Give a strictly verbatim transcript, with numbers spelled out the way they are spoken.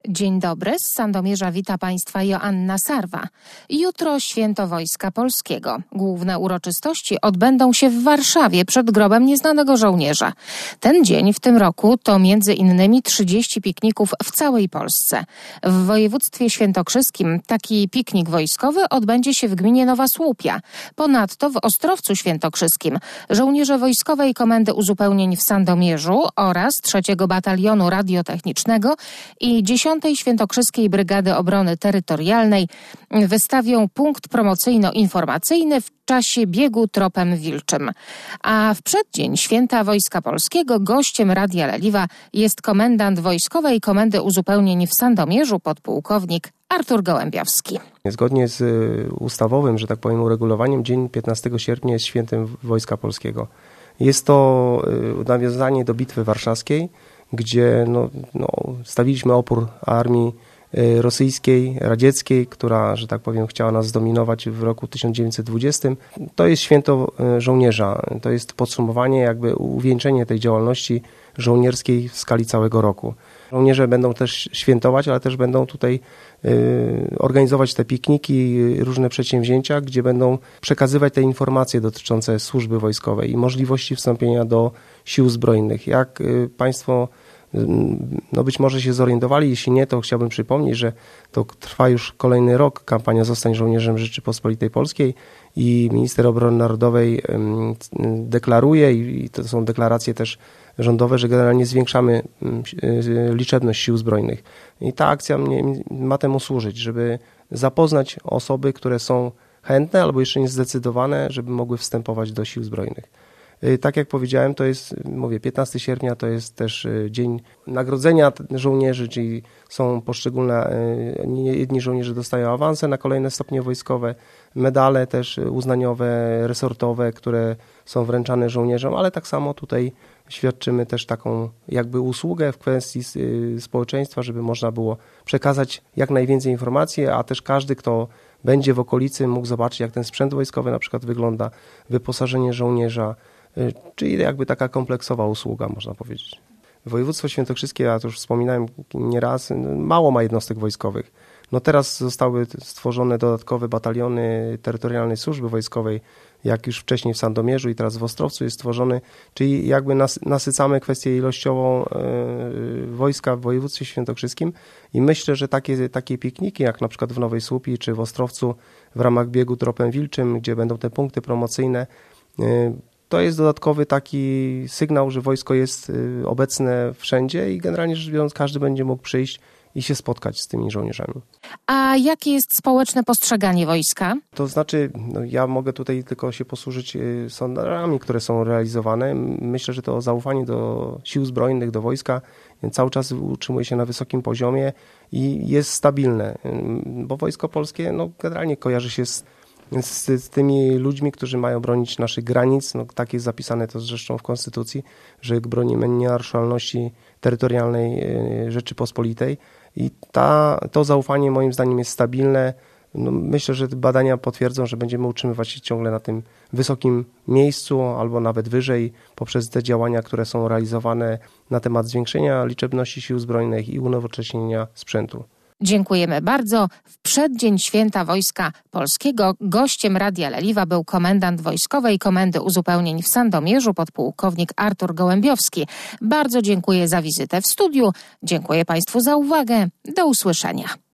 Dzień dobry, z Sandomierza wita Państwa Joanna Sarwa. Jutro Święto Wojska Polskiego. Główne uroczystości odbędą się w Warszawie przed grobem nieznanego żołnierza. Ten dzień w tym roku to między innymi trzydzieści pikników w całej Polsce. W województwie świętokrzyskim taki piknik wojskowy odbędzie się w gminie Nowa Słupia. Ponadto w Ostrowcu Świętokrzyskim żołnierze Wojskowej Komendy Uzupełnień w Sandomierzu oraz trzeciego Batalionu Radiotechnicznego i dziesiątej Świętokrzyskiej Brygady Obrony Terytorialnej wystawią punkt promocyjno-informacyjny w czasie biegu Tropem Wilczym. A w przeddzień Święta Wojska Polskiego gościem Radia Leliwa jest komendant Wojskowej Komendy Uzupełnień w Sandomierzu, podpułkownik Artur Gołębiowski. Zgodnie z ustawowym, że tak powiem, uregulowaniem, dzień piętnastego sierpnia jest świętem Wojska Polskiego. Jest to nawiązanie do Bitwy Warszawskiej, gdzie no, no, stawiliśmy opór armii rosyjskiej, radzieckiej, która, że tak powiem, chciała nas zdominować w roku tysiąc dziewięćset dwudziestym. To jest święto żołnierza. To jest podsumowanie, jakby uwieńczenie tej działalności żołnierskiej w skali całego roku. Żołnierze będą też świętować, ale też będą tutaj y, organizować te pikniki, różne przedsięwzięcia, gdzie będą przekazywać te informacje dotyczące służby wojskowej i możliwości wstąpienia do sił zbrojnych. Jak y, Państwo y, no być może się zorientowali, jeśli nie, to chciałbym przypomnieć, że to trwa już kolejny rok kampania Zostań Żołnierzem Rzeczypospolitej Polskiej i minister obrony narodowej y, deklaruje i, i to są deklaracje też rządowe, że generalnie zwiększamy liczebność sił zbrojnych. I ta akcja ma temu służyć, żeby zapoznać osoby, które są chętne albo jeszcze niezdecydowane, żeby mogły wstępować do sił zbrojnych. Tak jak powiedziałem, to jest, mówię, piętnastego sierpnia to jest też dzień nagrodzenia żołnierzy, czyli są poszczególne, jedni żołnierze dostają awanse na kolejne stopnie wojskowe, medale też uznaniowe, resortowe, które są wręczane żołnierzom, ale tak samo tutaj świadczymy też taką jakby usługę w kwestii społeczeństwa, żeby można było przekazać jak najwięcej informacji, a też każdy, kto będzie w okolicy, mógł zobaczyć, jak ten sprzęt wojskowy na przykład wygląda, wyposażenie żołnierza, czyli jakby taka kompleksowa usługa, można powiedzieć. Województwo świętokrzyskie, ja to już wspominałem nieraz, mało ma jednostek wojskowych. No teraz zostały stworzone dodatkowe bataliony terytorialnej służby wojskowej, jak już wcześniej w Sandomierzu i teraz w Ostrowcu jest stworzony, czyli jakby nas, nasycamy kwestię ilościową y, wojska w województwie świętokrzyskim i myślę, że takie, takie pikniki, jak na przykład w Nowej Słupii czy w Ostrowcu w ramach biegu Tropem Wilczym, gdzie będą te punkty promocyjne, y, to jest dodatkowy taki sygnał, że wojsko jest y, obecne wszędzie i generalnie rzecz biorąc każdy będzie mógł przyjść i się spotkać z tymi żołnierzami. A jakie jest społeczne postrzeganie wojska? To znaczy, no ja mogę tutaj tylko się posłużyć sondażami, które są realizowane. Myślę, że to zaufanie do sił zbrojnych, do wojska cały czas utrzymuje się na wysokim poziomie i jest stabilne, bo Wojsko Polskie no, generalnie kojarzy się z, z, z tymi ludźmi, którzy mają bronić naszych granic. No, tak jest zapisane to zresztą w Konstytucji, że bronimy nienaruszalności terytorialnej Rzeczypospolitej. I ta, to zaufanie moim zdaniem jest stabilne. No myślę, że badania potwierdzą, że będziemy utrzymywać się ciągle na tym wysokim miejscu albo nawet wyżej poprzez te działania, które są realizowane na temat zwiększenia liczebności sił zbrojnych i unowocześnienia sprzętu. Dziękujemy bardzo. W przeddzień Święta Wojska Polskiego gościem Radia Leliwa był komendant Wojskowej Komendy Uzupełnień w Sandomierzu, podpułkownik Artur Gołębiowski. Bardzo dziękuję za wizytę w studiu. Dziękuję Państwu za uwagę. Do usłyszenia.